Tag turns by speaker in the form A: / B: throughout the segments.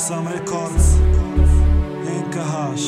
A: بسام ريكوردز انكهاش.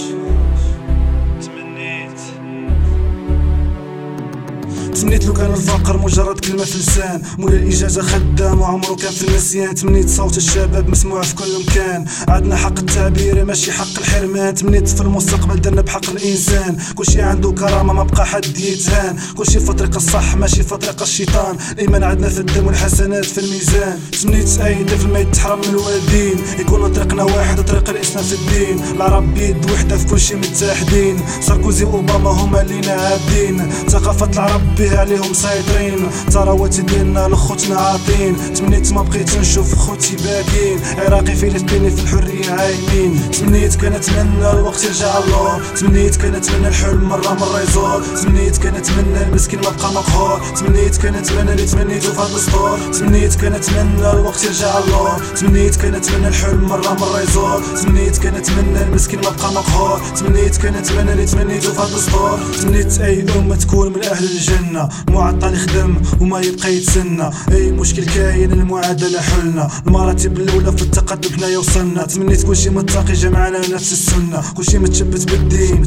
A: تمنيت لو كان الفقر مجرد كلمة في لسان، مولا الإجازة خدام وعمرو كان في النسيان. تمنيت صوت الشباب مسموع في كل مكان، عندنا حق التعبير ماشي حق الحرمان. تمنيت في المستقبل درنا بحق الإنسان، كلشي عنده كرامة ما بقى حد يتهان. كلشي في طريق الصح ماشي في طريق الشيطان، الإيمان عندنا في الدم والحسنات في الميزان. تمنيت أي طفل ما يتحرم من الوالدين، يكون طريقنا واحد وطريق الإسلام في الدين. العرب بيد وحدة في كلشي متحدين، ساركوزي وأوباما هما لينا عابدين. ثقافة العرب بها عليهم مسيطرين، ثروات ديالنا لخوتنا عاطين. تمنيت ما بقيت نشوف خوتي باكين، عراقي فلسطيني في الحرية عايمين. تمنيت كنتمنى الوقت يرجع اللور، تمنيت كنتمنى الحلم مرة يزور. تمنيت كنتمنى المسكين ما بقى مقهور، تمنيت كنتمنى اللي تمنيتو في هاد السطور. تمنيت كنتمنى الوقت يرجع اللور، تمنيت كنتمنى الحلم مرة يزور. تمنيت كنتمنى المسكين ما بقى مقهور، تمنيت كنتمنى اللي تمنيتو في هاد السطور. تمنيت أي أمة تكون من أهل الجنة، معطل يخدم وما يبقى يتسنى. اي مشكل كاين المعادله حلنا، المراتب الاولى في التقدم حنايا وصلنا. تمنيت كلشي متقي جمعنا نفس السنه، كلشي متشبت بالدين.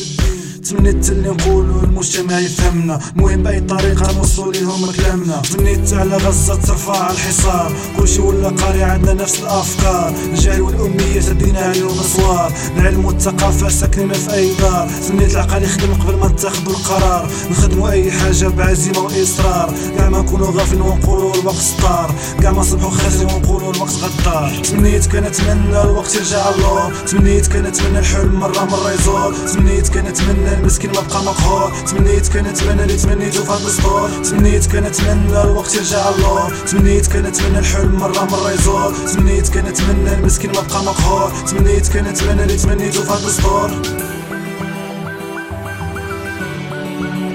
A: تمنيت اللي نقولو المجتمع يفهمنا، مهم بأي طريقة نوصلو ليهم كلامنا. تمنيت على غزة ترفع الحصار، كلشي ولا قاري عندنا نفس الأفكار. الجهل والأمية تدينا عليهم أسوار، العلم والثقافة ساكنين في أي دار. تمنيت العقل يخدم قبل ما نتاخدو القرار، نخدمو أي حاجة بعزيمة وإصرار. كاع ما نكونو غافلين ونقولو الوقت سطار، كاع ما نصبحو خاسرين ونقولو الوقت غدار. تمنيت كنتمنى الوقت يرجع اللور، تمنيت كنتمنى الحلم مرة يزور. تمنيت كنتمنى المسكين ما بقى مقهور، تمنيت كنتمنى اللي تمنيتو في هاد السطور. تمنيت كنتمنى الوقت يرجع اللور، تمنيت كنتمنى الحلم مرة يزور. تمنيت كنتمنى المسكين ما بقى مقهور، تمنيت كنتمنى اللي تمنيتو في هاد السطور.